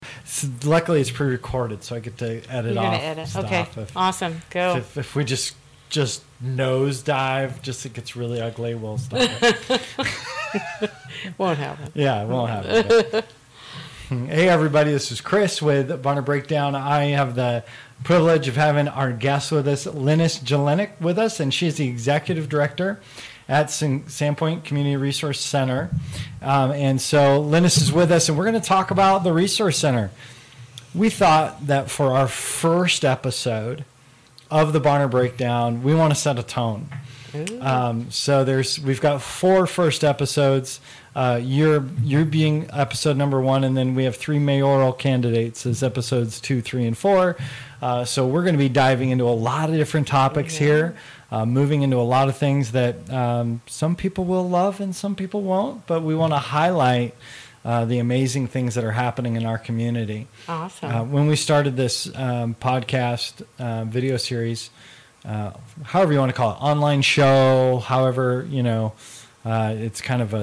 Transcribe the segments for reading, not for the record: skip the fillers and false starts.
Luckily, it's pre-recorded, so I get to edit You're off gonna edit. stuff. Okay, awesome. Go. If we just nosedive, just it gets really ugly, we'll stop it. Won't happen. Yeah, it won't happen. Hey, everybody, this is Chris with Barna Breakdown. I have the privilege of having our guest with us, Linus Jelinek, with us, and she's the executive director at Sandpoint Community Resource Center. And so Linus is with us, and we're going to talk about the Resource Center. We thought that for our first episode of the Barna Breakdown, we want to set a tone. So we've got 4 first episodes. You're being episode number 1, and then we have 3 mayoral candidates as episodes 2, 3, and 4. So we're going to be diving into a lot of different topics here, moving into a lot of things that some people will love and some people won't, but we want to highlight the amazing things that are happening in our community. Awesome. When we started this podcast video series, however you want to call it, online show, however, it's kind of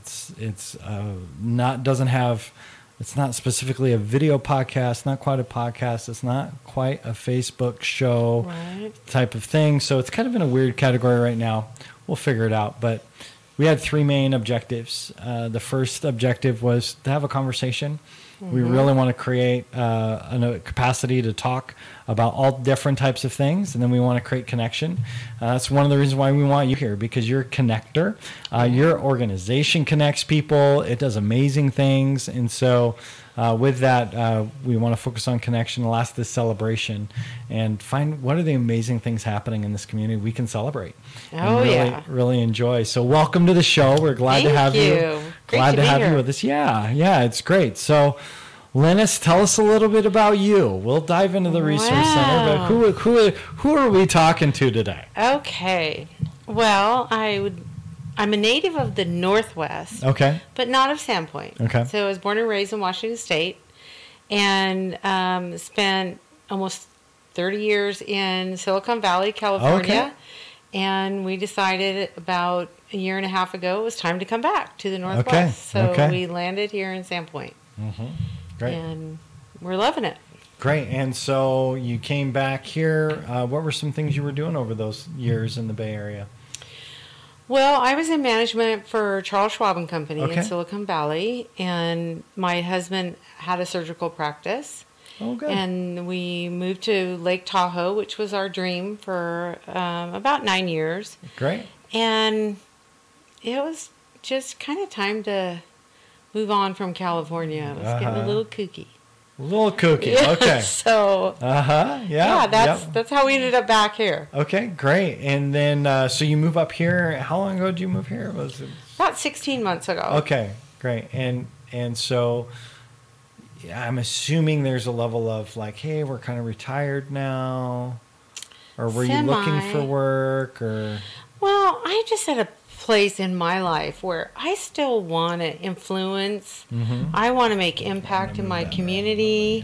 it's not specifically a video podcast, not quite a podcast, it's not quite a Facebook show type of thing. So it's kind of in a weird category right now. We'll figure it out. But we had 3 main objectives. The first objective was to have a conversation. Mm-hmm. We really want to create a capacity to talk about all different types of things, and then we want to create connection. That's one of the reasons why we want you here, because you're a connector. Your organization connects people. It does amazing things. And so with that, we want to focus on connection, last this celebration, and find what are the amazing things happening in this community we can celebrate. Really enjoy. So welcome to the show. We're glad to have you. Glad to have you with us. Yeah, it's great. So Linus, tell us a little bit about you. We'll dive into the Resource Center, but who are we talking to today? Okay. Well, I'm a native of the Northwest. Okay. But not of Sandpoint. Okay. So I was born and raised in Washington State, and spent almost 30 years in Silicon Valley, California. Okay. And we decided about a year and a half ago it was time to come back to the Northwest. So we landed here in Sandpoint. Mm-hmm. Great. And we're loving it. Great. And so you came back here. What were some things you were doing over those years in the Bay Area? Well, I was in management for Charles Schwab and Company in Silicon Valley, and my husband had a surgical practice. Oh, good. And we moved to Lake Tahoe, which was our dream for about 9 years. Great. And it was just kind of time to move on from California. It was getting a little kooky. A little kooky. Okay. So. Yeah. That's how we ended up back here. Okay, great. And then, so you move up here. How long ago did you move here? Was it about 16 months ago? Okay, great. And so, I'm assuming there's a level of like, hey, we're kind of retired now, or were you looking for work, or? Well, I just had a place in my life where I still want to influence. Mm-hmm. I want to make impact in my community,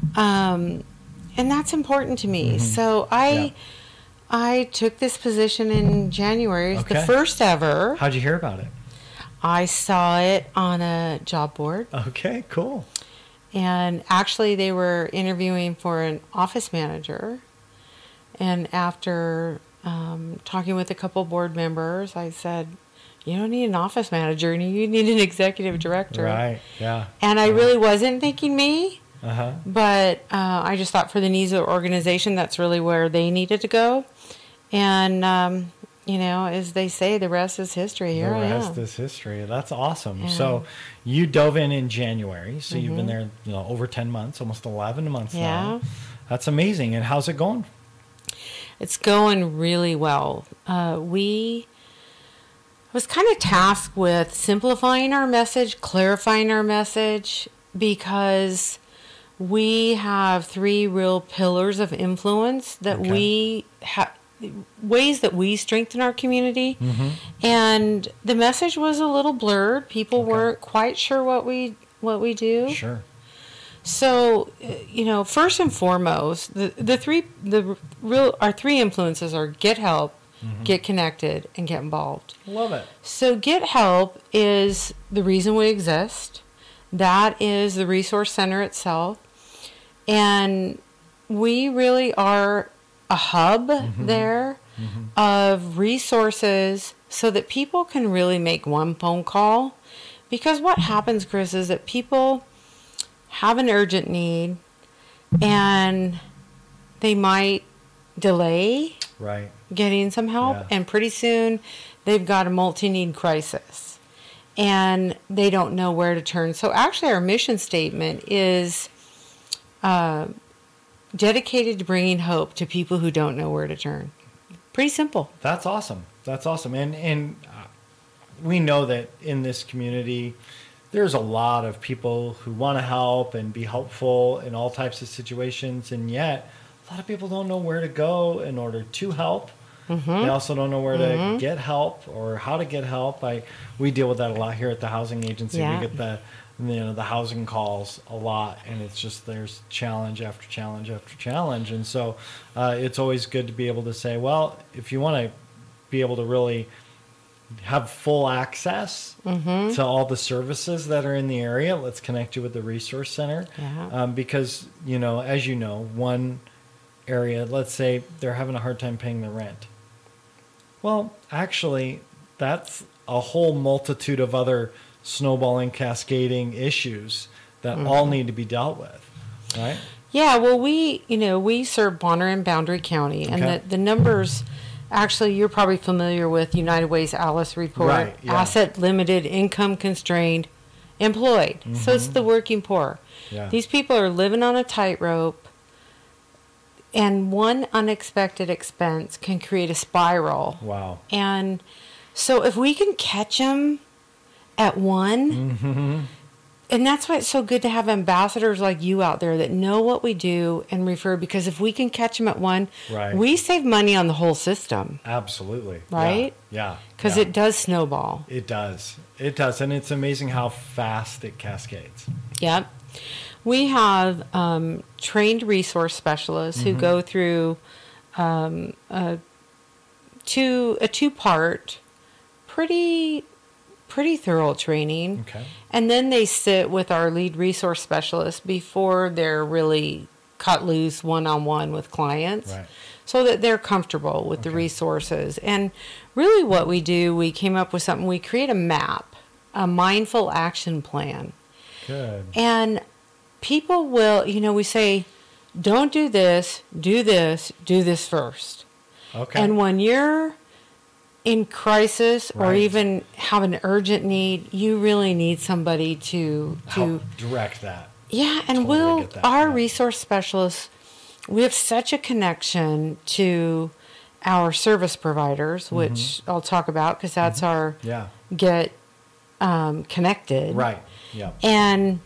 and that's important to me. Mm-hmm. So I took this position in January. It's the first ever. How'd you hear about it? I saw it on a job board. Okay, cool. And actually, they were interviewing for an office manager, and after talking with a couple board members, I said, you don't need an office manager, you need an executive director. Right, yeah. And I really wasn't thinking me, Uh-huh. But I just thought for the needs of the organization, that's really where they needed to go. And, you know, as they say, the rest is history. Here I am. The rest is history. That's awesome. Yeah. So you dove in January. So you've been there, you know, over 10 months, almost 11 months now. That's amazing. And how's it going? It's going really well. We was kind of tasked with simplifying our message, clarifying our message, because we have 3 real pillars of influence that we have, ways that we strengthen our community. Mm-hmm. And the message was a little blurred. People weren't quite sure what we do. Sure. So, you know, first and foremost, our 3 influences are get help, get connected, and get involved. Love it. So get help is the reason we exist. That is the resource center itself. And we really are a hub there of resources so that people can really make one phone call. Because what happens, Chris, is that people have an urgent need and they might delay getting some help. Yeah. And pretty soon they've got a multi-need crisis and they don't know where to turn. So actually our mission statement is dedicated to bringing hope to people who don't know where to turn. Pretty simple. That's awesome. That's awesome. And we know that in this community, there's a lot of people who want to help and be helpful in all types of situations. And yet a lot of people don't know where to go in order to help. They also don't know where to get help or how to get help. We deal with that a lot here at the housing agency. Yeah. We get the housing calls a lot, and it's just there's challenge after challenge after challenge. And so it's always good to be able to say, well, if you want to be able to really have full access to all the services that are in the area, let's connect you with the resource center. Yeah. Because, as you know, one area, let's say they're having a hard time paying their rent. Well, actually, that's a whole multitude of other snowballing, cascading issues that all need to be dealt with, right? Yeah, well, we serve Bonner and Boundary County, and the numbers, actually, you're probably familiar with United Way's ALICE report, right, yeah. Asset limited, income constrained, employed. So it's the working poor. Yeah. These people are living on a tightrope, and one unexpected expense can create a spiral. Wow. And so if we can catch them at one, and that's why it's so good to have ambassadors like you out there that know what we do and refer, because if we can catch them at one, we save money on the whole system. Absolutely. Right? Yeah. Because it does snowball. It does. It does. And it's amazing how fast it cascades. Yep. We have trained resource specialists who go through a two-part, pretty thorough training. Okay. And then they sit with our lead resource specialist before they're really cut loose one-on-one with clients, so that they're comfortable with the resources. And really what we do, we came up with something, we create a map, a mindful action plan. Good. And people will, we say, don't do this, do this first. Okay. And when you're in crisis or even have an urgent need, you really need somebody to help direct that. Yeah, and our resource specialists, we have such a connection to our service providers, which I'll talk about because that's our get connected. Right. Yeah. And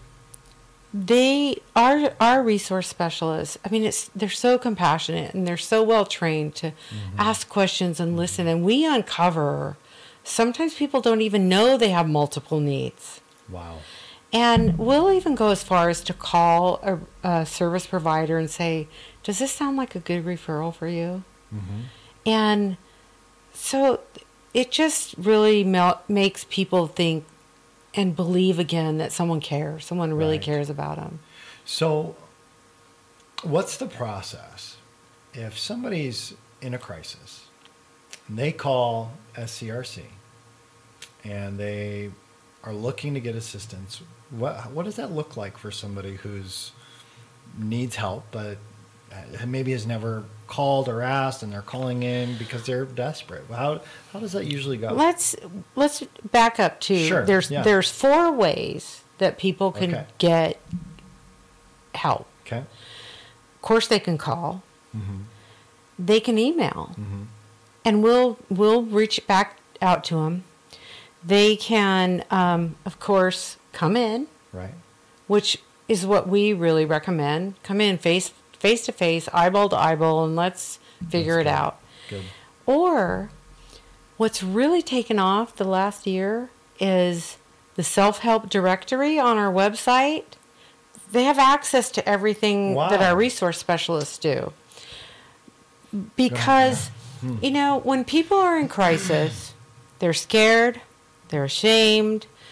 our resource specialists, they're so compassionate and they're so well trained to ask questions and listen. And we uncover, sometimes people don't even know they have multiple needs. Wow. And we'll even go as far as to call a service provider and say, does this sound like a good referral for you? And so it just really makes people think and believe again that someone cares. Someone really cares about them. So what's the process? If somebody's in a crisis, and they call SCRC, and they are looking to get assistance, what does that look like for somebody who's needs help, but maybe has never called or asked, and they're calling in because they're desperate? How does that usually go? Let's back up to there's 4 ways that people can get help. Okay. Of course, they can call. They can email, and we'll reach back out to them. They can, of course, come in, which is what we really recommend. Come in face to face, eyeball to eyeball, and let's figure it out. Good. Or what's really taken off the last year is the self-help directory on our website. They have access to everything that our resource specialists do. Because, when people are in crisis, they're scared, they're ashamed,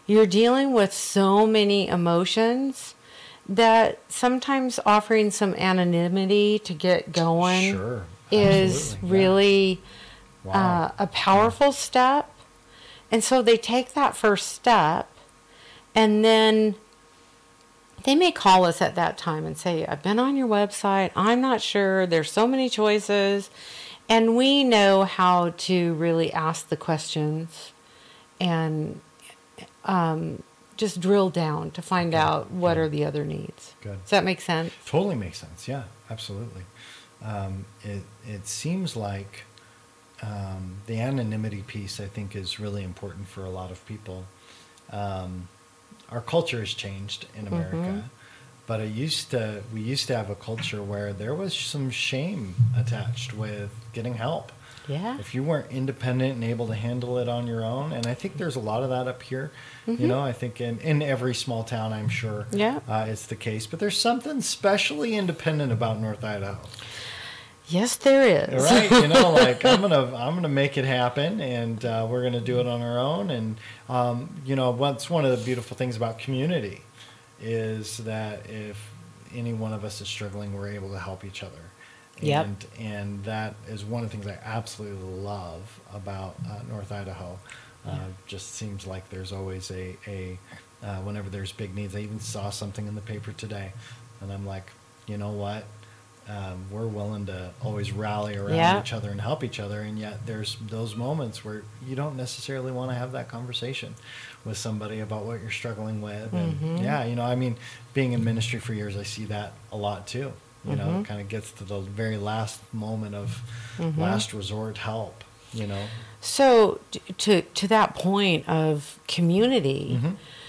you're dealing with so many emotions that sometimes offering some anonymity to get going Sure. is Absolutely. really Wow. a powerful step. And so they take that first step, and then they may call us at that time and say, I've been on your website. I'm not sure. There's so many choices. And we know how to really ask the questions and just drill down to find out what are the other needs. Good. Does that make sense? Totally makes sense. Yeah, absolutely. It seems like the anonymity piece, I think, is really important for a lot of people. Our culture has changed in America, but we used to have a culture where there was some shame attached with getting help. Yeah. If you weren't independent and able to handle it on your own, and I think there's a lot of that up here. You know, I think in every small town, I'm sure, Yeah. it's the case. But there's something specially independent about North Idaho, Yes, there is. right? You know, like I'm gonna make it happen, and we're gonna do it on our own. And you know, what's one of the beautiful things about community is that if any one of us is struggling, we're able to help each other. Yep. And that is one of the things I absolutely love about North Idaho. Just seems like there's always a whenever there's big needs. I even saw something in the paper today, and I'm like, you know what? We're willing to always rally around Yeah. each other and help each other, and yet there's those moments where you don't necessarily want to have that conversation with somebody about what you're struggling with. And yeah, you know, I mean, being in ministry for years, I see that a lot too. You know, it kind of gets to the very last moment of last resort help, you know. So to that point of community,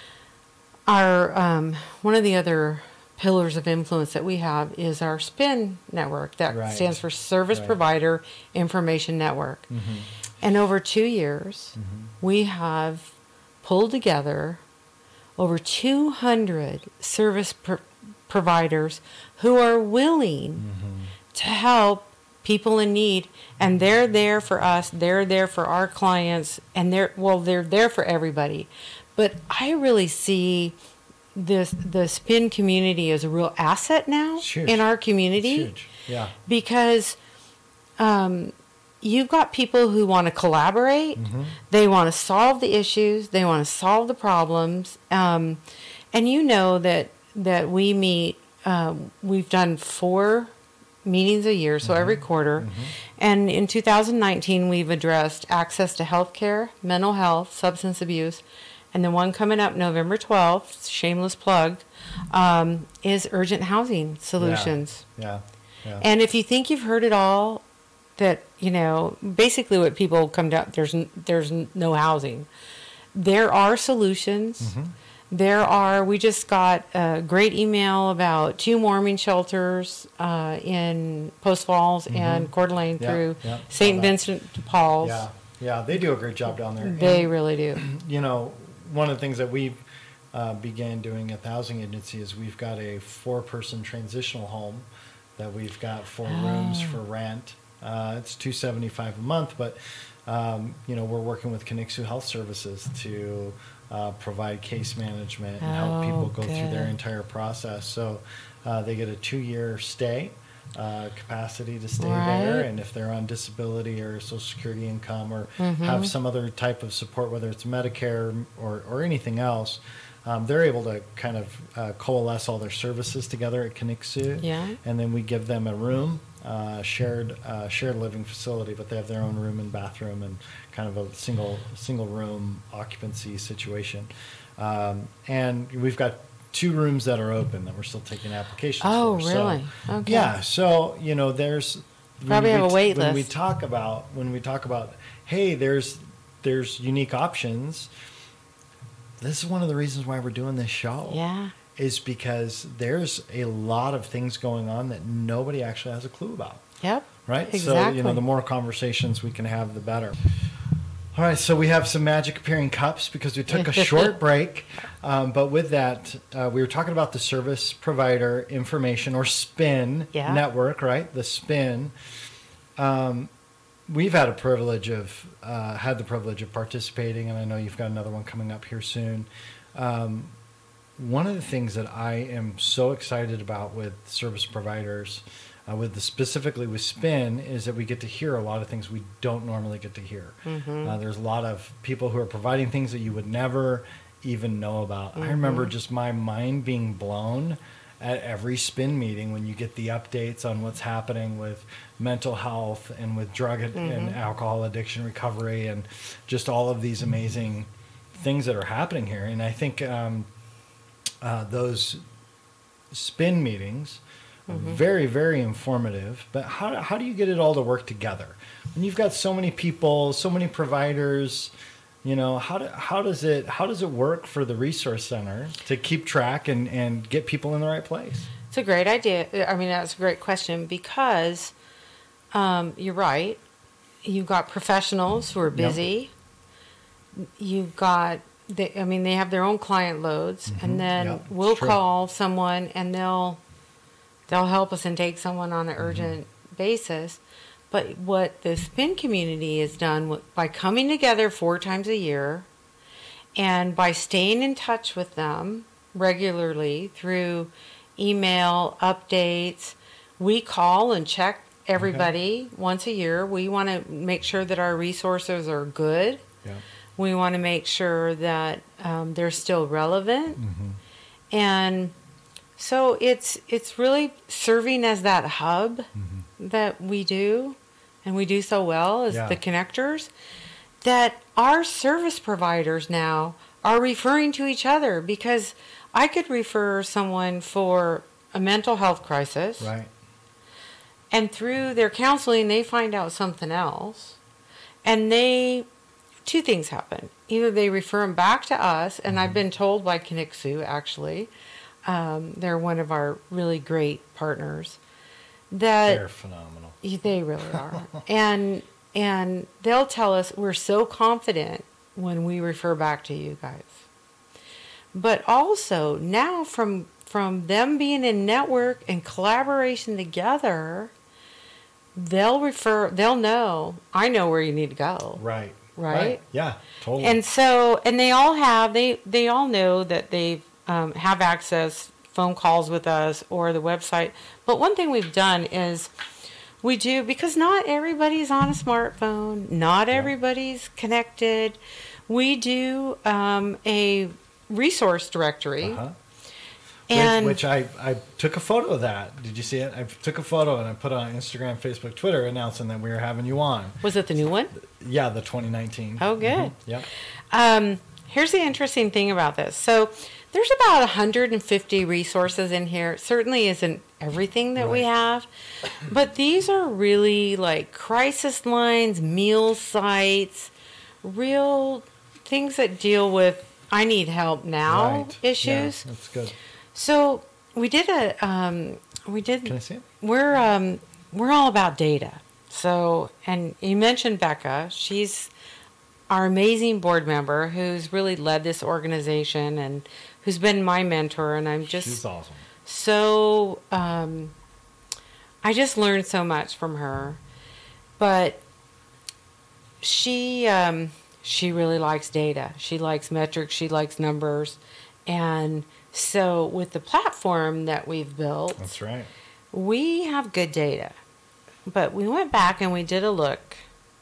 our one of the other pillars of influence that we have is our SPIN network. That Right. stands for Service Right. Provider Information Network. And over 2 years, we have pulled together over 200 service providers who are willing to help people in need, and they're there for us, they're there for our clients, and they're there for everybody. But I really see the SPIN community as a real asset now It's huge. in our It's community, huge. Yeah. because you've got people who want to collaborate, they want to solve the issues, they want to solve the problems, and you know that we meet, we've done 4 meetings a year, so every quarter. And in 2019, we've addressed access to health care, mental health, substance abuse, and the one coming up November 12th, shameless plug, is urgent housing solutions. Yeah. Yeah. And if you think you've heard it all, that, you know, basically what people come down, there's no housing. There are solutions. We just got a great email about 2 warming shelters in Post Falls and Coeur d'Alene Yeah, through yeah, St. saw that. Vincent de Paul's. Yeah. Yeah. They do a great job down there. They And, really do. you know, one of the things that we began doing at the housing agency is we've got a 4-person transitional home that we've got 4 rooms for rent. It's $275 a month, but you know, we're working with Conixu Health Services to provide case management and help people go through their good. entire process. So they get a 2-year stay. Capacity to stay Right. there, and if they're on disability or Social Security income or have some other type of support, whether it's Medicare or anything else, they're able to kind of coalesce all their services together at Conixu. Yeah. And then we give them a room, shared living facility, but they have their own room and bathroom and kind of a single room occupancy situation. And we've got 2 rooms that are open that we're still taking applications Oh, for. really? So, Okay. yeah. So, you know, there's Probably have a wait when list. when we talk about, hey, there's unique options. This is one of the reasons why we're doing this show. Yeah. Is because there's a lot of things going on that nobody actually has a clue about. Yep. Right? So, Exactly. you know, the more conversations we can have, the better. All right, so we have some magic appearing cups because we took a short break. But with that, we were talking about the Service Provider Information, or SPIN Yeah. network, right? The SPIN. we've had the privilege of participating, and I know you've got another one coming up here soon. One of the things that I am so excited about with service providers, specifically with Spin, is that we get to hear a lot of things we don't normally get to hear. There's a lot of people who are providing things that you would never even know about. I remember just my mind being blown at every Spin meeting when you get the updates on what's happening with mental health and with drug and alcohol addiction recovery, and just all of these amazing things that are happening here. And I think those Spin meetings are very, very informative. But how do you get it all to work together when you've got so many people, so many providers? How does it work for the resource center to keep track and get people in the right place? It's a great idea. I mean, that's a great question, because you're right. You've got professionals who are busy. Yep. You've got, they have their own client loads, and then we'll call someone and they'll help us and take someone on an urgent basis. But what the Spin community has done by coming together 4 times a year and by staying in touch with them regularly through email updates, we call and check everybody once a year. We want to make sure that our resources are good. Yeah. We want to make sure that they're still relevant. And so it's really serving as that hub that we do, and we do so well as the connectors, that our service providers now are referring to each other, because I could refer someone for a mental health crisis. Right. And through their counseling, they find out something else. And two things happen. Either they refer them back to us, and I've been told by Kinixu, actually, they're one of our really great partners, that they're phenomenal. They really are. and they'll tell us, we're so confident when we refer back to you guys. But also now from them being in network and collaboration together, they'll know, I know where you need to go. Right? Yeah, totally. And so, and they all know that they have access, phone calls with us or the website. But one thing we've done is because not everybody's on a smartphone, not everybody's connected. We do a resource directory. And which I took a photo of that. Did you see it? I took a photo and I put it on Instagram, Facebook, Twitter, announcing that we were having you on. Was it the new one? Yeah, the 2019. Oh, good. Yep. Here's the interesting thing about this. So there's about 150 resources in here. It certainly isn't everything that we have, but these are really like crisis lines, meal sites, real things that deal with I need help now issues. Yeah, that's good. So we did Can I see it? We're all about data. So, and you mentioned Becca. She's our amazing board member who's really led this organization and who's been my mentor. And I'm just she's awesome. So I just learned so much from her. But she really likes data. She likes metrics. She likes numbers. And so with the platform that we've built, that's right, we have good data. But we went back and we did a look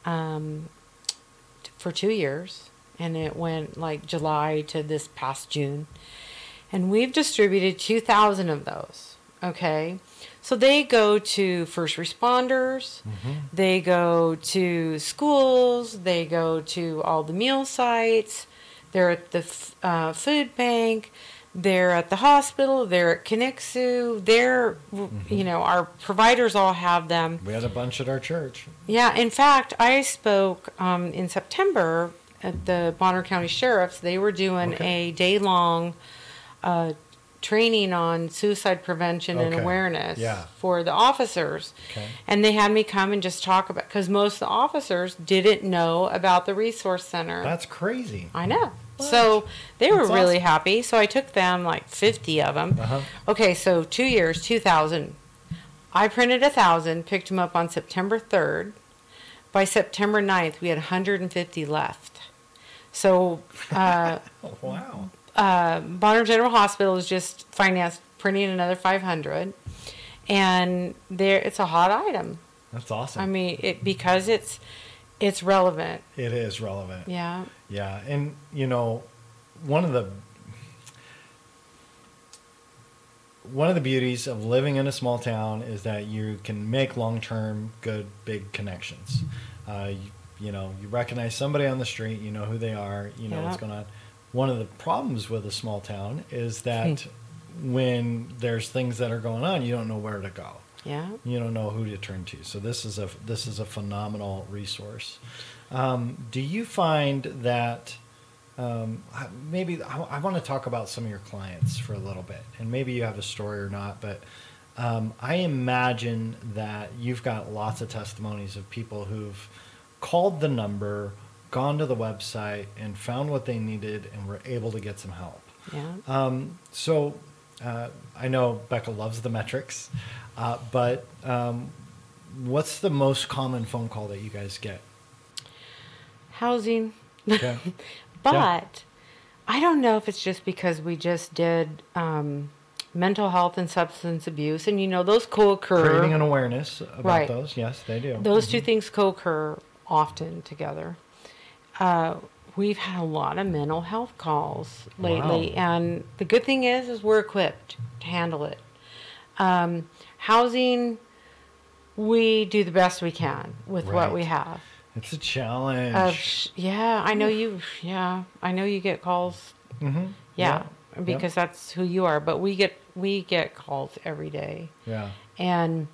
for 2 years, and it went like July to this past June. And we've distributed 2,000 of those, okay? So they go to first responders, they go to schools, they go to all the meal sites, they're at the food bank, they're at the hospital, they're at Kinixu, they're, our providers all have them. We had a bunch at our church. Yeah, in fact, I spoke in September at the Bonner County Sheriff's. They were doing a day-long training on suicide prevention and awareness for the officers. Okay. And they had me come and just talk about, because most of the officers didn't know about the resource center. That's crazy. I know. What? So they were really happy. So I took them, like 50 of them. Okay, so 2 years, 2,000. I printed 1,000, picked them up on September 3rd. By September 9th, we had 150 left. So Wow. Bonner General Hospital is just financed printing another 500, and it's a hot item. That's awesome. I mean, because it's relevant. It is relevant. Yeah. Yeah, and one of the beauties of living in a small town is that you can make long-term, good, big connections. You recognize somebody on the street, you know who they are, you know what's going on. One of the problems with a small town is that when there's things that are going on, you don't know where to go. Yeah. You don't know who to turn to. So this is a phenomenal resource. Do you find that maybe I want to talk about some of your clients for a little bit, and maybe you have a story or not, but I imagine that you've got lots of testimonies of people who've called the number, gone to the website, and found what they needed and were able to get some help. Yeah. So I know Becca loves the metrics, but what's the most common phone call that you guys get? Housing. Okay. But Yeah. I don't know if it's just because we just did mental health and substance abuse, and those co-occur. Creating an awareness about Right. those. Yes, they do. Those two things co-occur often together. We've had a lot of mental health calls lately, Wow. and the good thing is we're equipped to handle it. Housing, we do the best we can with what we Right. have. It's a challenge. I know you. Yeah, I know you get calls. Mm-hmm. Yeah, because that's who you are. But we get calls every day. Yeah. And,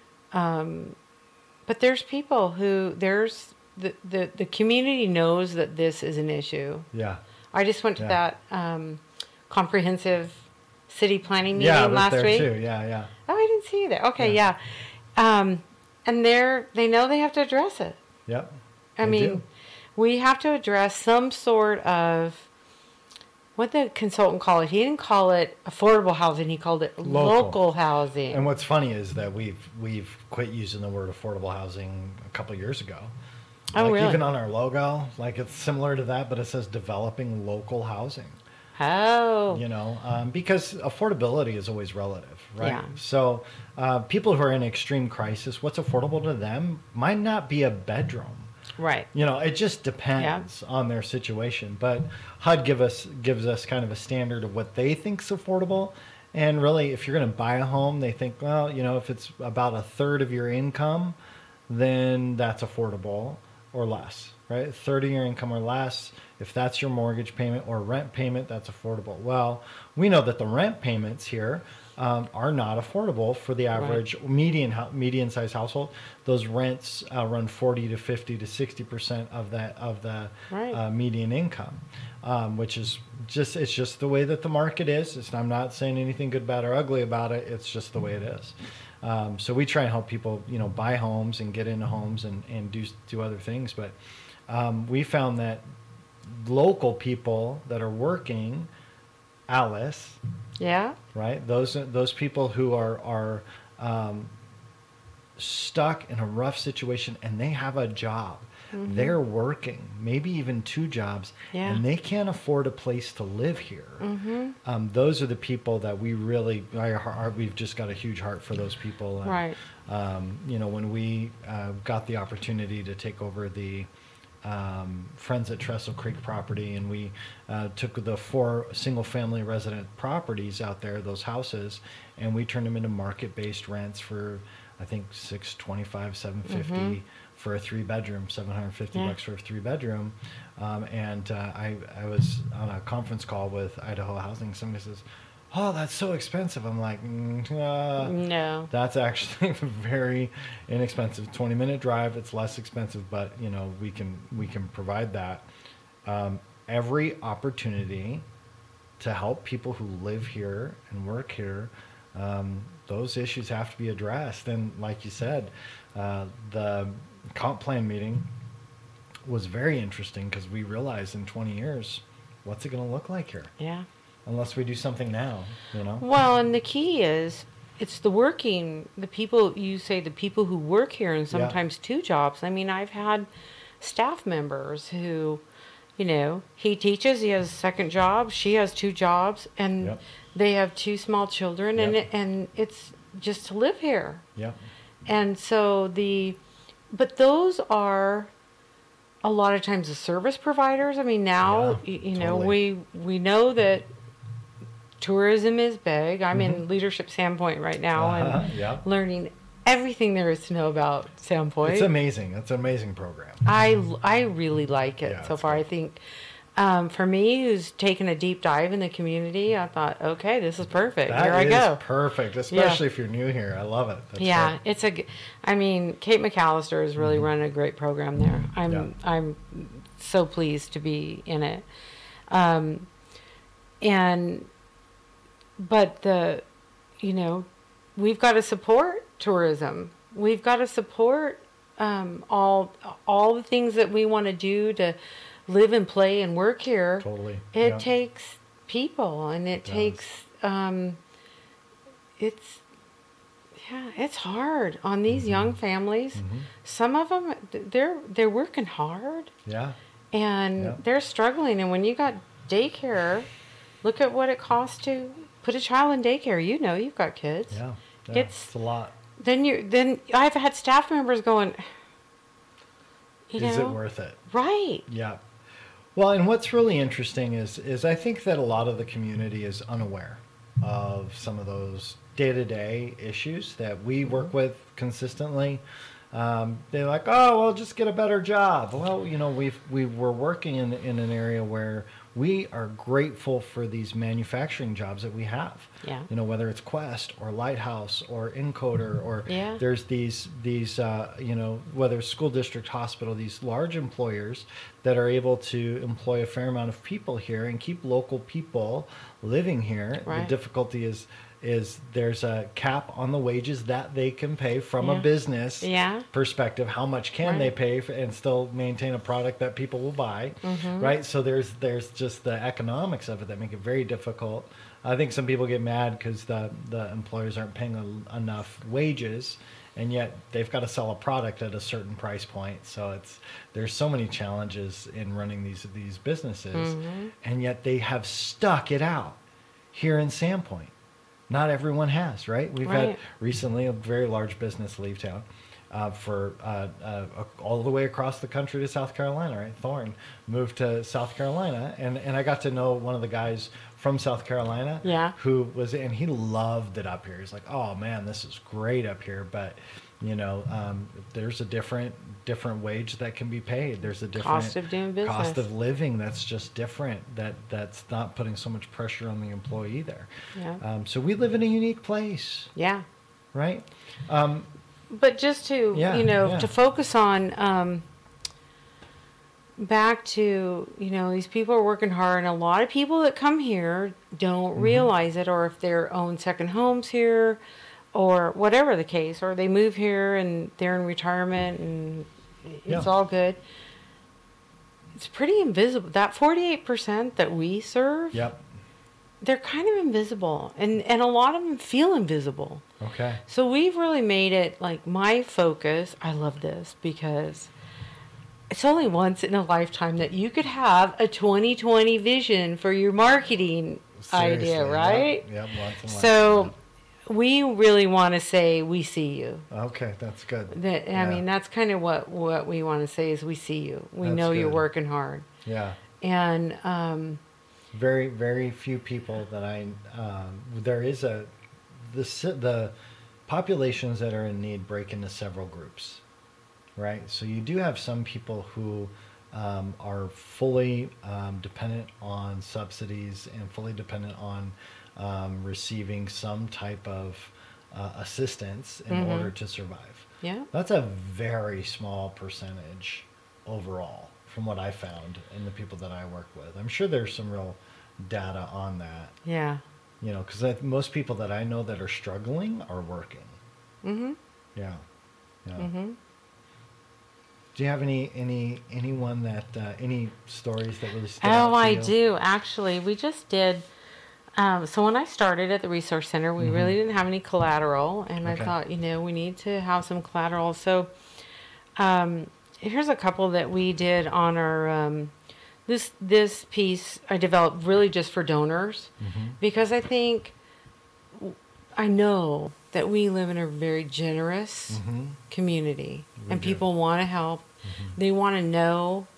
but there's people who the community knows that this is an issue. Yeah. I just went to Yeah. that comprehensive city planning meeting Yeah, I was last there week. too. Yeah. Oh, I didn't see you there. Okay, Yeah. yeah. And they know they have to address it. Yep. I They mean, do. we have to address some sort of what the consultant called it. He didn't call it affordable housing. He called it local housing. And what's funny is that we've quit using the word affordable housing a couple of years ago. Oh, really? Even on our logo, it's similar to that, but it says developing local housing. Oh. Because affordability is always relative, right? Yeah. So people who are in extreme crisis, what's affordable to them might not be a bedroom. Right. It just depends on their situation. But HUD gives us kind of a standard of what they think's affordable. And really, if you're going to buy a home, they think, well, if it's about a third of your income, then that's affordable or less, right? A third of your income or less. If that's your mortgage payment or rent payment, that's affordable. Well, we know that the rent payments here are not affordable for the average median-sized household. Those rents run 40 to 50 to 60% of the median income, which is it's just the way that the market is. I'm not saying anything good, bad, or ugly about it. It's just the way it is. So we try and help people, buy homes and get into homes and do other things. But we found that local people that are working, Alice, Yeah. right? Those people who are stuck in a rough situation and they have a job. Mm-hmm. They're working, maybe even two jobs, and they can't afford a place to live here. Mm-hmm. Those are the people that we really we've just got a huge heart for those people. Right. When we got the opportunity to take over the Friends at Trestle Creek property, and we took the 4 single-family resident properties out there, those houses, and we turned them into market-based rents for, I think, $625, $750 for a 3-bedroom, $750 for a 3-bedroom. And I was on a conference call with Idaho Housing. Somebody says, "Oh, that's so expensive." I'm like, no, that's actually very inexpensive. 20-minute drive, it's less expensive, but we can provide that. Every opportunity to help people who live here and work here, those issues have to be addressed. And like you said, the comp plan meeting was very interesting because we realized in 20 years, what's it going to look like here? Yeah. Unless we do something now, Well, and the key is it's the people, you say the people who work here and sometimes two jobs. I mean, I've had staff members who, he teaches, he has a second job, she has two jobs, and they have two small children, and it's just to live here. Yep. And so but those are a lot of times the service providers. I mean, now, totally. we know that tourism is big. I'm in Leadership Sandpoint right now and learning everything there is to know about Sandpoint. It's amazing. It's an amazing program. I really like it so far. Good. I think for me, who's taken a deep dive in the community, I thought, okay, this is perfect. Here I go. That is perfect, especially if you're new here. I love it. That's great. Kate McAllister is really running a great program there. I'm so pleased to be in it. But we've got to support tourism. We've got to support all the things that we want to do to live and play and work here. Totally. It takes people, and it takes it's hard on these young families. Some of them they're working hard. Yeah. And they're struggling, and when you got daycare, look at what it costs to put a child in daycare. You've got kids. Yeah. It's a lot. Then I've had staff members going, is it worth it? Right. Yeah. Well, and what's really interesting is I think that a lot of the community is unaware of some of those day-to-day issues that we work with consistently. They're like, oh, well, just get a better job. Well, we were working in an area where we are grateful for these manufacturing jobs that we have. Yeah. Whether it's Quest or Lighthouse or Encoder or there's these whether it's school district, hospital, these large employers that are able to employ a fair amount of people here and keep local people living here. Right. The difficulty is there's a cap on the wages that they can pay from a business perspective. How much can they pay and still maintain a product that people will buy, right? So there's just the economics of it that make it very difficult. I think some people get mad because the employers aren't paying enough wages, and yet they've got to sell a product at a certain price point. So there's so many challenges in running these businesses, and yet they have stuck it out here in Sandpoint. Not everyone has, right? We've had recently a very large business leave town for all the way across the country to South Carolina, right? Thorne moved to South Carolina, and I got to know one of the guys from South Carolina who was, and he loved it up here. He's like, oh man, this is great up here, but there's a different wage that can be paid. There's a different cost of doing business, cost of living that's just different. That's not putting so much pressure on the employee there. Yeah. So we live in a unique place. Yeah. Right. But just to to focus on back to these people are working hard, and a lot of people that come here don't realize it, or if they own second homes here, or whatever the case, or they move here and they're in retirement and it's all good. It's pretty invisible. That 48% that we serve, they're kind of invisible, and a lot of them feel invisible. Okay. So we've really made it like my focus. I love this because it's only once in a lifetime that you could have a 2020 vision for your marketing idea, right? Yep. Once in a lifetime. We really want to say, we see you. Okay, that's good. I mean, that's kind of what we want to say is we see you. We know you're working hard. Yeah. And very, very few people that there is the populations that are in need break into several groups, right? So you do have some people who are fully dependent on subsidies and fully dependent on receiving some type of assistance in order to survive. Yeah. That's a very small percentage overall from what I found in the people that I work with. I'm sure there's some real data on that. Yeah. Because most people that I know that are struggling are working. Mm-hmm. Yeah. Mm-hmm. Do you have anyone that any stories that really stood out to you? I do actually. We just did So when I started at the Resource Center, we really didn't have any collateral, and I thought, we need to have some collateral. So here's a couple that we did on our this piece I developed really just for donors, because I know that we live in a very generous community, and people want to help. They want to know,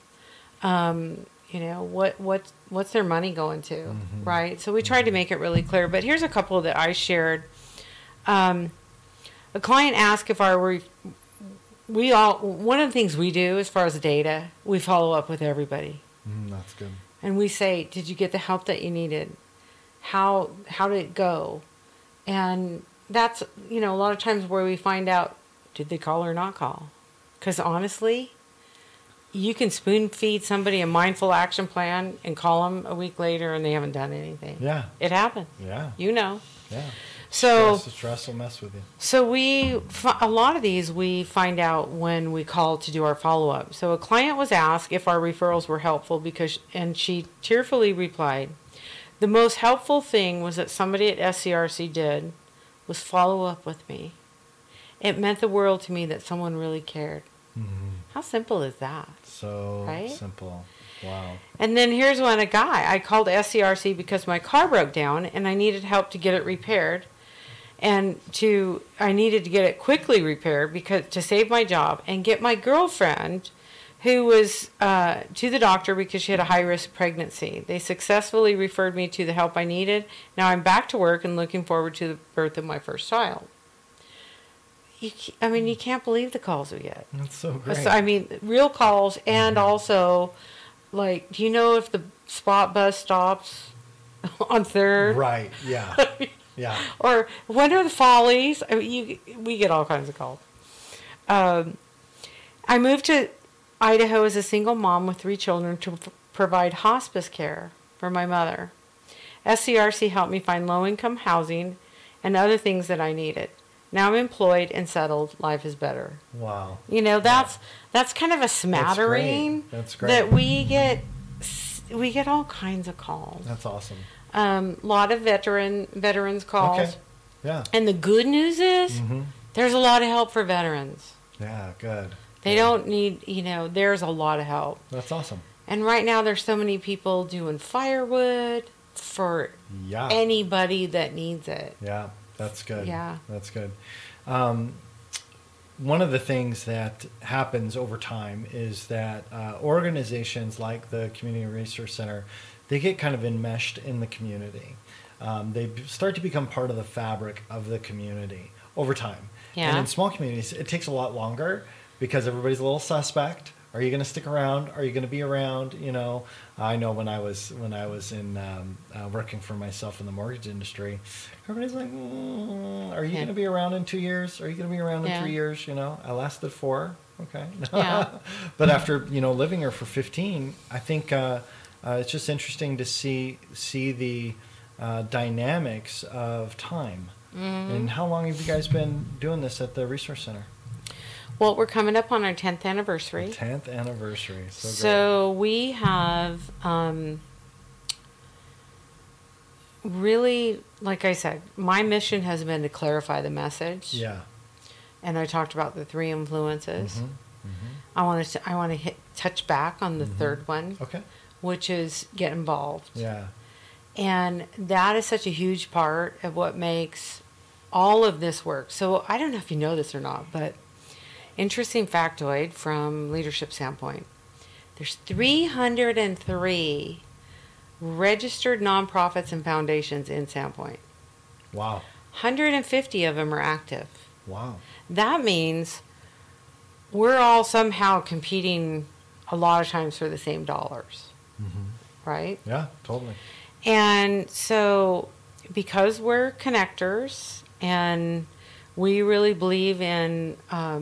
what's their money going to, right? So we tried to make it really clear. But here's a couple that I shared. A client asked if one of the things we do as far as data, we follow up with everybody. That's good. And we say, did you get the help that you needed? How did it go? And that's, a lot of times where we find out, did they call or not call? Because honestly, you can spoon feed somebody a mindful action plan and call them a week later and they haven't done anything. Yeah. It happens. Yeah. Yeah. So stress will mess with you. So a lot of these we find out when we call to do our follow-up. So a client was asked if our referrals were helpful and she tearfully replied, the most helpful thing was that somebody at SCRC did was follow up with me. It meant the world to me that someone really cared. How simple is that? So simple. Wow. And then here's a guy. I called SCRC because my car broke down and I needed help to get it repaired. And I needed to get it quickly repaired to save my job and get my girlfriend, who was to the doctor because she had a high-risk pregnancy. They successfully referred me to the help I needed. Now I'm back to work and looking forward to the birth of my first child. You can't believe the calls we get. That's so great. Real calls, and also, do you know if the spot bus stops on 3rd? Right, yeah. Yeah. Or when are the follies? We get all kinds of calls. I moved to Idaho as a single mom with 3 children to provide hospice care for my mother. SCRC helped me find low-income housing and other things that I needed. Now I'm employed and settled. Life is better. Wow. That's kind of a smattering. That's great. That we get all kinds of calls. That's awesome. A lot of veterans calls. Okay. Yeah. And the good news is there's a lot of help for veterans. Yeah, good. They don't need, there's a lot of help. That's awesome. And right now there's so many people doing firewood for anybody that needs it. Yeah, that's good. Yeah. That's good. One of the things that happens over time is that organizations like the Community Resource Center, they get kind of enmeshed in the community. They start to become part of the fabric of the community over time. Yeah. And in small communities, it takes a lot longer because everybody's a little suspect. Are you going to stick around? Are you going to be around? I know when I was in working for myself in the mortgage industry, everybody's like, "Are you going to be around in 2 years? Are you going to be around in 3 years?" I lasted 4. Okay. Yeah. But after living here for 15, I think it's just interesting to see the dynamics of time. And how long have you guys been doing this at the Resource Center? Well, we're coming up on our 10th anniversary. 10th anniversary. So we have really, like I said, my mission has been to clarify the message. Yeah. And I talked about the 3 influences. I want to touch back on the third one. Okay. Which is get involved. Yeah. And that is such a huge part of what makes all of this work. So I don't know if you know this or not, but interesting factoid from leadership standpoint. There's 303 registered nonprofits and foundations in Sandpoint. Wow. 150 of them are active. Wow. That means we're all somehow competing a lot of times for the same dollars. Right? Yeah, totally. And so because we're connectors and we really believe in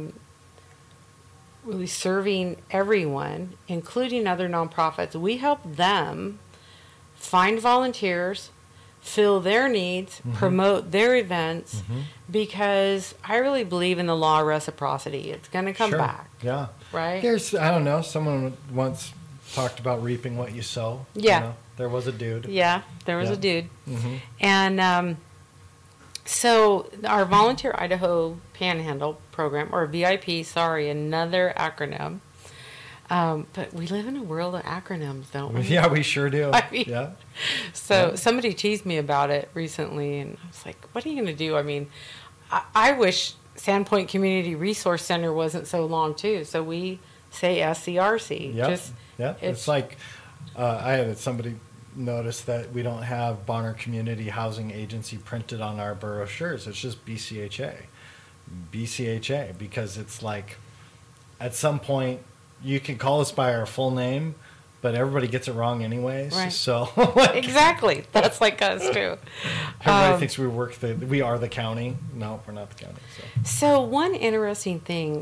really serving everyone, including other nonprofits, we help them find volunteers, fill their needs, promote their events, because I really believe in the law of reciprocity. It's going to come back. Yeah. Right? I don't know, someone once talked about reaping what you sow. Yeah. You know, there was a dude. Yeah, there was Yeah. a dude. Mm-hmm. And so our Volunteer Idaho Panhandle program, or VIP, sorry, another acronym. But we live in a world of acronyms, don't we? Yeah, we sure do. I mean, yeah. So Yeah. somebody teased me about it recently, and I was like, what are you going to do? I mean, I wish Sandpoint Community Resource Center wasn't so long, too. So we say SCRC. Yeah. Yeah. It's like I had somebody notice that we don't have Bonner Community Housing Agency printed on our brochures. It's just BCHA. BCHA, because it's like at some point you can call us by our full name, but everybody gets it wrong anyways. Right. So Exactly. That's like us, too. everybody thinks we are the county. No, we're not the county. So one interesting thing,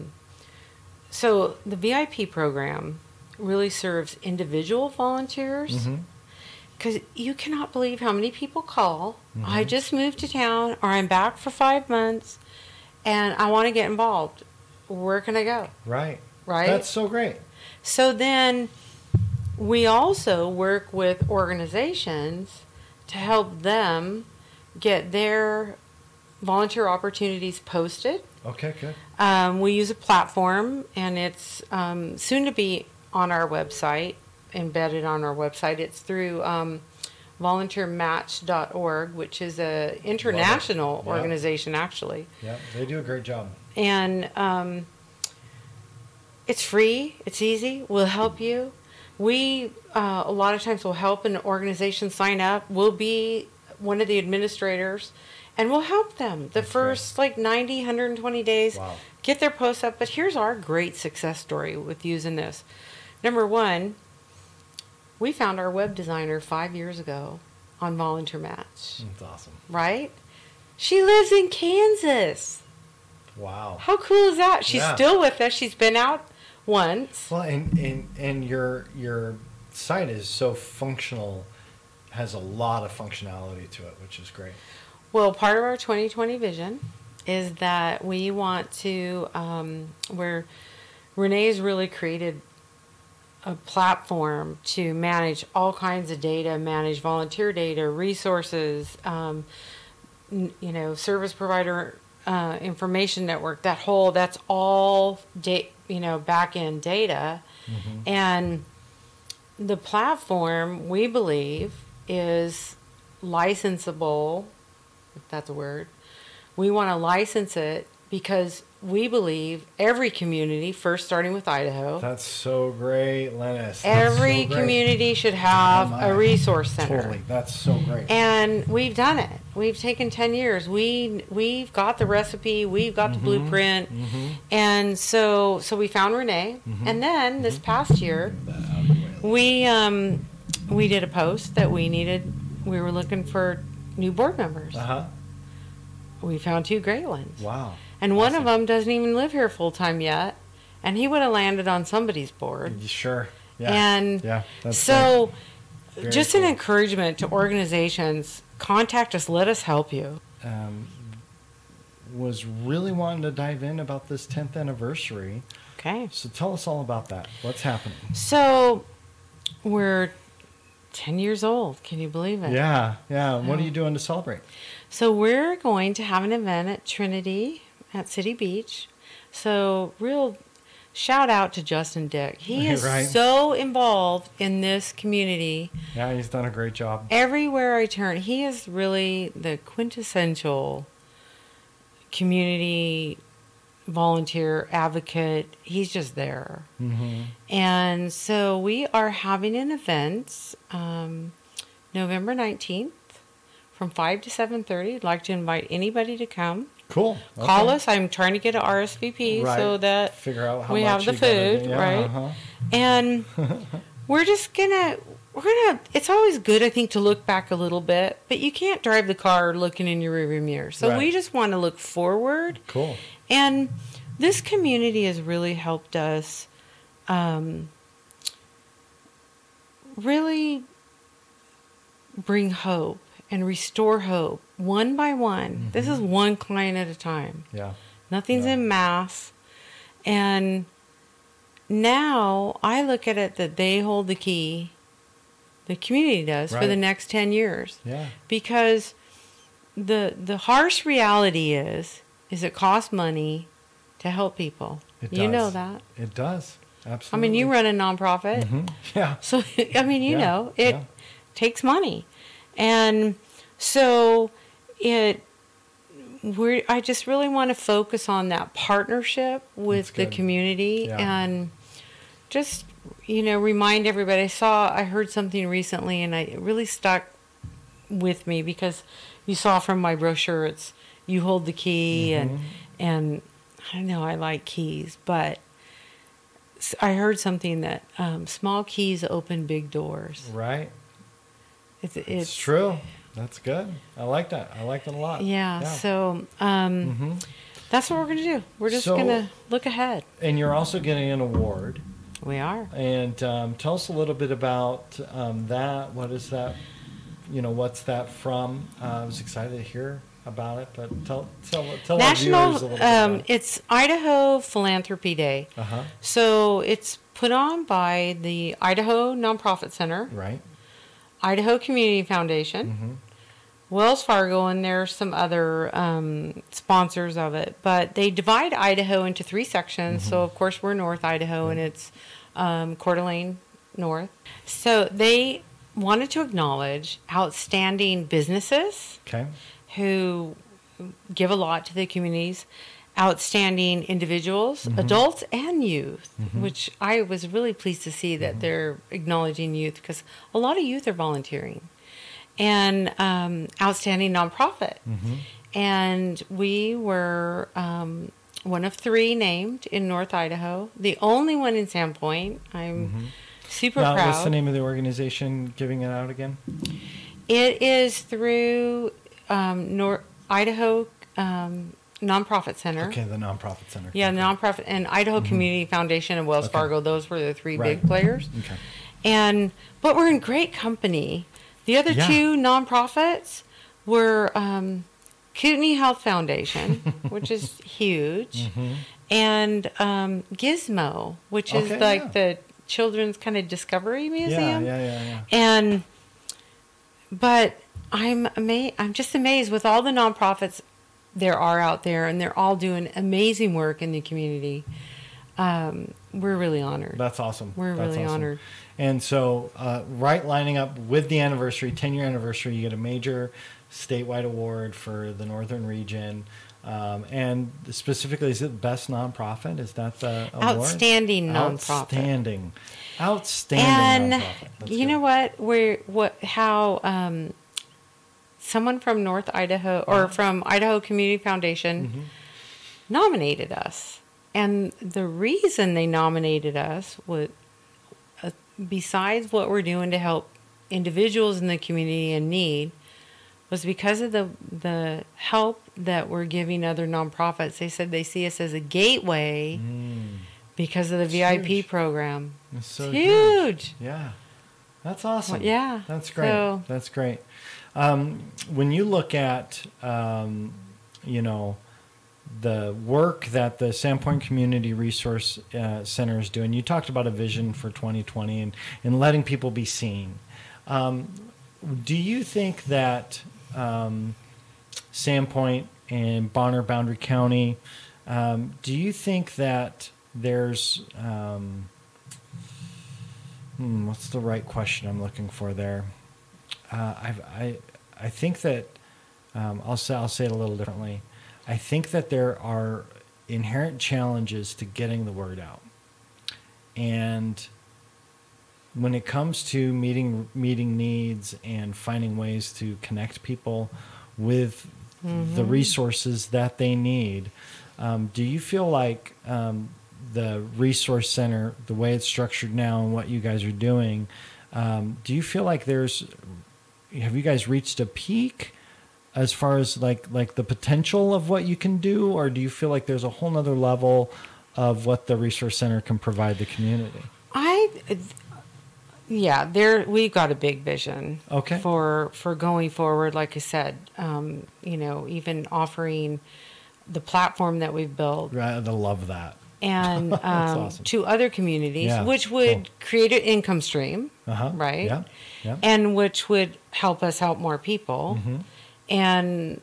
so the VIP program really serves individual volunteers, Mm-hmm. because you cannot believe how many people call, Mm-hmm. I just moved to town, or I'm back for 5 months, and I want to get involved. Where can I go? Right. Right? That's so great. So then we also work with organizations to help them get their volunteer opportunities posted. Okay, good. We use a platform, and it's soon to be on our website, embedded on our website. It's through volunteermatch.org, which is a international Yeah. organization, actually. Yeah, they do a great job. And it's free. It's easy. We'll help you. We a lot of times will help an organization sign up. We'll be one of the administrators, and we'll help them the first like 90, 120 days. Wow. Get their posts up. But here's our great success story with using this. Number one, we found our web designer 5 years ago on Volunteer Match, That's awesome. right? She lives in Kansas. Wow. How cool is that? She's Yeah. still with us. She's been out once. Well, and your site is so functional, has a lot of functionality to it, which is great. Well, part of our 2020 vision is that we want to, where Renee's really created a platform to manage all kinds of data, manage volunteer data, resources, service provider information network, that's all back-end data. Mm-hmm. And the platform, we believe, is licensable, if that's a word. We want to license it because we believe every community, first starting with Idaho, That's so great, Lennis. That's every so great. community should have Oh, a my. resource center. Totally, that's so great. And we've done it. We've taken 10 years. We've got the recipe. We've got the blueprint. Mm-hmm. And so we found Renee. Mhm. And then this past year, we did a post that we were looking for new board members. Uh-huh. We found 2 great ones. Wow. And one Awesome. of them doesn't even live here full time yet. And he would have landed on somebody's board. Sure. Yeah. And yeah. That's so Very just cool. an encouragement to organizations, contact us, let us help you. great. Was really wanting to dive in about this 10th anniversary. Okay. So tell us all about that. What's happening? So we're 10 years old. Can you believe it? Yeah. Yeah. What are Oh. you doing to celebrate? So we're going to have an event at Trinity at City Beach. So real shout out to Justin Dick. He is Right. so involved in this community. Yeah, he's done a great job. Everywhere I turn, he is really the quintessential community volunteer advocate. He's just there. Mm-hmm. And so we are having an event November 19th from 5 to 7:30. I'd like to invite anybody to come. Cool. Call Okay. us. I'm trying to get an RSVP Right. so that Figure out how we much have the you gotta food, do. Yeah, right? uh-huh. And we're gonna it's always good, I think, to look back a little bit, but you can't drive the car looking in your rearview mirror. So Right. we just want to look forward. Cool. And this community has really helped us really bring hope and restore hope one by one. This is one client at a time. Yeah. Nothing's Yeah. in mass. And now I look at it that they hold the key, the community does, for the next 10 years. Yeah. Because the harsh reality is it costs money to help people. It does. You know that. It does. Absolutely. I mean, you run a nonprofit. Mm-hmm. Yeah. So, I mean, you know, it takes money. And so I just really want to focus on that partnership with the community and just, you know, remind everybody. I heard something recently and it really stuck with me because you saw from my brochure, it's you hold the key and I know I like keys, but I heard something that small keys open big doors. Right. It's true. That's good. I like that. I like that a lot. Yeah. So that's what we're going to do. We're just going to look ahead. And you're also getting an award. We are. And tell us a little bit about that. What is that? You know, what's that from? I was excited to hear about it, but tell National, our viewers a little bit about it. It's Idaho Philanthropy Day. Uh-huh. So it's put on by the Idaho Nonprofit Center. Right. Idaho Community Foundation. Wells Fargo, and there's some other sponsors of it. But they divide Idaho into 3 sections. So, of course, we're North Idaho, and it's Coeur d'Alene North. So they wanted to acknowledge outstanding businesses who give a lot to the communities, outstanding individuals, adults and youth, which I was really pleased to see that they're acknowledging youth because a lot of youth are volunteering. And outstanding nonprofit. And we were one of 3 named in North Idaho, the only one in Sandpoint. I'm super proud. What's the name of the organization giving it out again? It is through North Idaho Nonprofit Center. Okay, the Nonprofit Center. Yeah, the Nonprofit and Idaho Community Foundation and Wells Fargo. Those were the 3 big players. Okay. But we're in great company. The other 2 nonprofits were Kootenai Health Foundation, which is huge, and Gizmo, which is the children's kind of discovery museum. Yeah. But I'm just amazed with all the nonprofits there are out there, and they're all doing amazing work in the community. We're really honored. That's awesome. We're really honored. And so, lining up with the anniversary, 10-year anniversary, you get a major statewide award for the Northern region. And specifically, is it Best Nonprofit? Is that the award? Outstanding Nonprofit. Outstanding and nonprofit. That's you know how someone from North Idaho or from Idaho Community Foundation nominated us. And the reason they nominated us was, besides what we're doing to help individuals in the community in need, was because of the help that we're giving other nonprofits. They said they see us as a gateway because of the VIP program. It's so huge. Yeah. That's awesome. Yeah. That's great. That's great. When you look at, the work that the Sandpoint Community Resource Center is doing, you talked about a vision for 2020 and letting people be seen. Do you think that Sandpoint and Bonner Boundary County, do you think that there's what's the right question I'm looking for there? I think that I'll say it a little differently. I think that there are inherent challenges to getting the word out, and when it comes to meeting needs and finding ways to connect people with the resources that they need, do you feel like the resource center, the way it's structured now and what you guys are doing, do you feel like have you guys reached a peak as far as like the potential of what you can do, or do you feel like there's a whole nother level of what the resource center can provide the community? We've got a big vision for going forward. Like I said, even offering the platform that we've built. Right, I love that. and awesome. to other communities, Yeah, which would cool. create an income stream, right? Yeah. Yeah. And which would help us help more people. Mm-hmm. And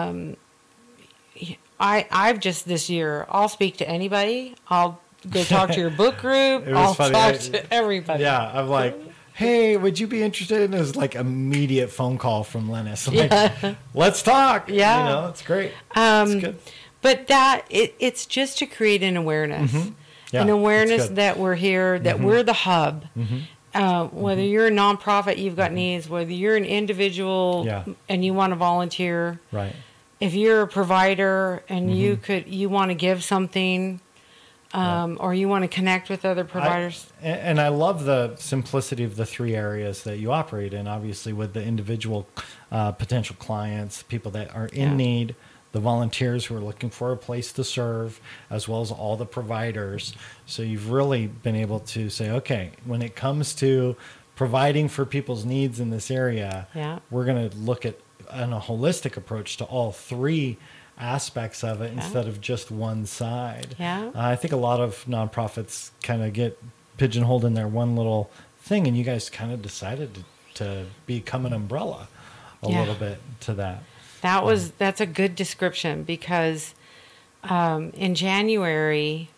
I've just this year, I'll speak to anybody. I'll go talk to your book group. It was I'll funny. talk to everybody. Yeah, I'm like, hey, would you be interested? And it was like immediate phone call from Lennis. Like, let's talk. Yeah. You know, it's great. It's good. But it's just to create an awareness. Mm-hmm. Yeah, an that's awareness good. that we're here, that we're the hub. Whether you're a nonprofit, you've got needs, whether you're an individual Yeah. and you want to volunteer, Right. if you're a provider and you want to give something, or you want to connect with other providers. And I love the simplicity of the three areas that you operate in, obviously, with the individual potential clients, people that are in need, the volunteers who are looking for a place to serve, as well as all the providers. So you've really been able to say, okay, when it comes to providing for people's needs in this area, we're going to look at a holistic approach to all three aspects of it instead of just one side. I think a lot of nonprofits kind of get pigeonholed in their one little thing, and you guys kind of decided to become an umbrella a little bit to that. That's a good description, because in January,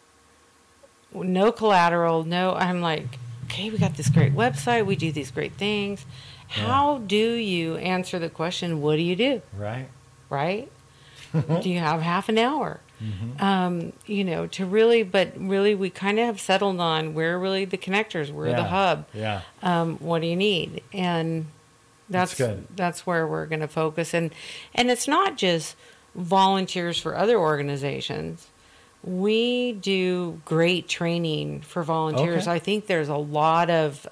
no collateral, I'm like, okay, we got this great website, we do these great things. How do you answer the question, what do you do? Right? Do you have half an hour? To really, but really we kind of have settled on, we're really the connectors, we're the hub. What do you need? And that's good. That's where we're going to focus. And it's not just volunteers for other organizations. We do great training for volunteers. I think there's a lot of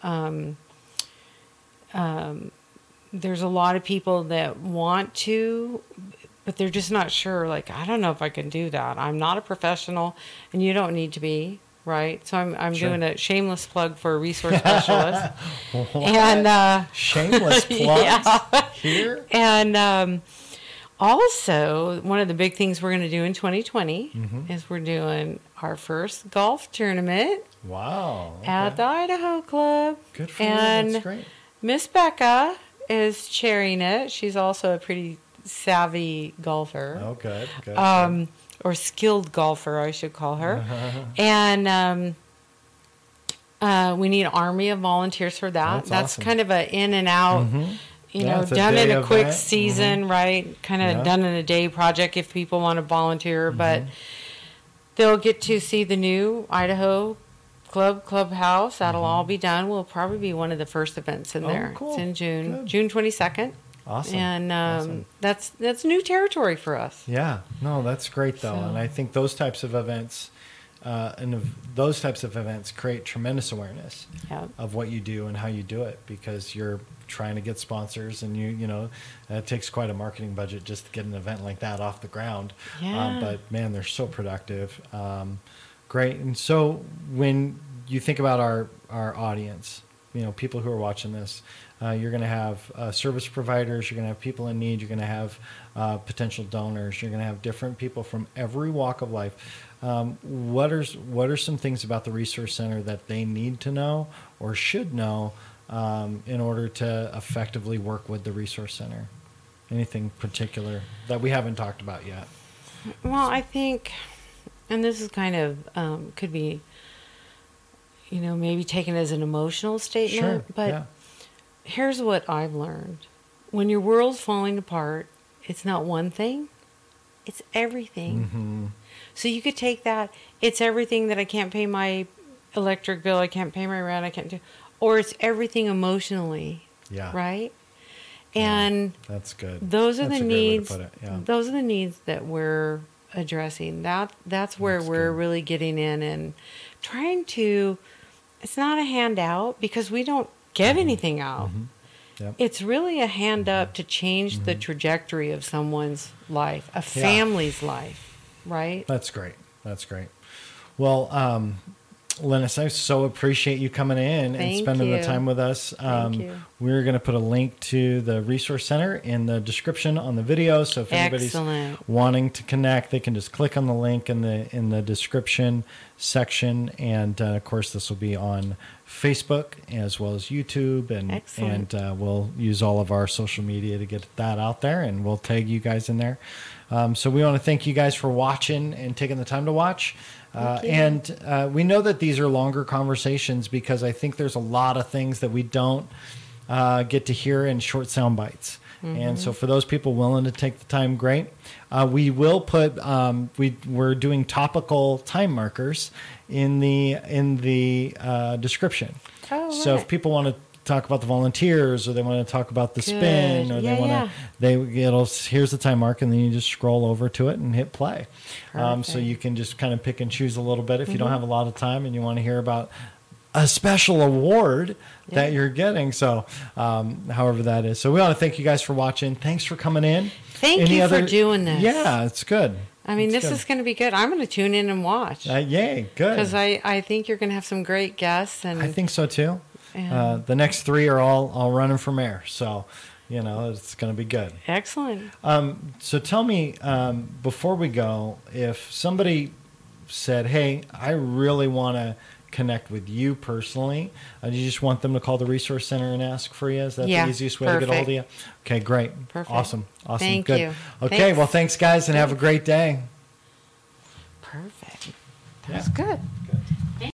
people that want to, but they're just not sure. Like, I don't know if I can do that. I'm not a professional, and you don't need to be, right? So I'm doing a shameless plug for a resource specialist. And shameless plug here. And also, one of the big things we're going to do in 2020 is we're doing our first golf tournament. Wow! At the Idaho Club. Good for you. That's great. Miss Becca is chairing it. She's also a pretty savvy golfer. Oh, good. Or skilled golfer, I should call her. And we need an army of volunteers for that. That's awesome. Kind of a in and out, done in a quick season, right? Kind of done in a day project if people want to volunteer. But they'll get to see the new Idaho Clubhouse. That'll all be done. We'll probably be one of the first events in there. Cool. It's in June. Good. June 22nd. Awesome. And that's new territory for us. Yeah. No, that's great though. And I think those types of events create tremendous awareness of what you do and how you do it, because you're trying to get sponsors, and it takes quite a marketing budget just to get an event like that off the ground. But man, they're so productive. Great. And so when you think about our audience, people who are watching this, you're going to have service providers, you're going to have people in need, you're going to have potential donors, you're going to have different people from every walk of life. What are some things about the Resource Center that they need to know or should know in order to effectively work with the Resource Center? Anything particular that we haven't talked about yet? Well, I think, and this is kind of could be, maybe taken as an emotional statement, but here's what I've learned. When your world's falling apart, it's not one thing, it's everything. So you could take that, it's everything that I can't pay my electric bill, I can't pay my rent, I can't do, or it's everything emotionally, right? And that's good. Those are the needs. Those are the needs that we're addressing. That's where we're really getting in and trying to. It's not a handout, because we don't give anything out. It's really a hand up to change the trajectory of someone's life, a family's life, right? That's great. Well, Linus, I so appreciate you coming in and Thank spending the you. time with us. Thank you. We're going to put a link to the Resource Center in the description on the video. So if anybody's Excellent. wanting to connect, they can just click on the link in the description section. And of course, this will be on Facebook as well as YouTube. Excellent. And we'll use all of our social media to get that out there, and we'll tag you guys in there. So we want to thank you guys for watching and taking the time to watch. And we know that these are longer conversations because I think there's a lot of things that we don't get to hear in short sound bites. And so for those people willing to take the time, great. We will put we're doing topical time markers in the description. Oh, So right. if people want to talk about the volunteers, or they want to talk about the spin, or Yeah, they want to, here's the time mark, and then you just scroll over to it and hit play. So you can just kind of pick and choose a little bit if you don't have a lot of time and you want to hear about a special award that you're getting. So however that is. So we want to thank you guys for watching. Thanks for coming in. Thank you for doing this. Yeah, it's good. I mean, this is going to be good. I'm going to tune in and watch. Yay, good. Because I think you're going to have some great guests. And I think so too. Yeah. The next 3 are all running for mayor. So, it's going to be good. Excellent. So tell me, before we go, if somebody said, hey, I really want to connect with you personally, do you just want them to call the Resource Center and ask for you? Is that the easiest way to get a hold of you? Okay, great. Perfect. Awesome. Thank good. you. Okay, Thanks. well, thanks, guys, and have a great day. Perfect. That was good. Good.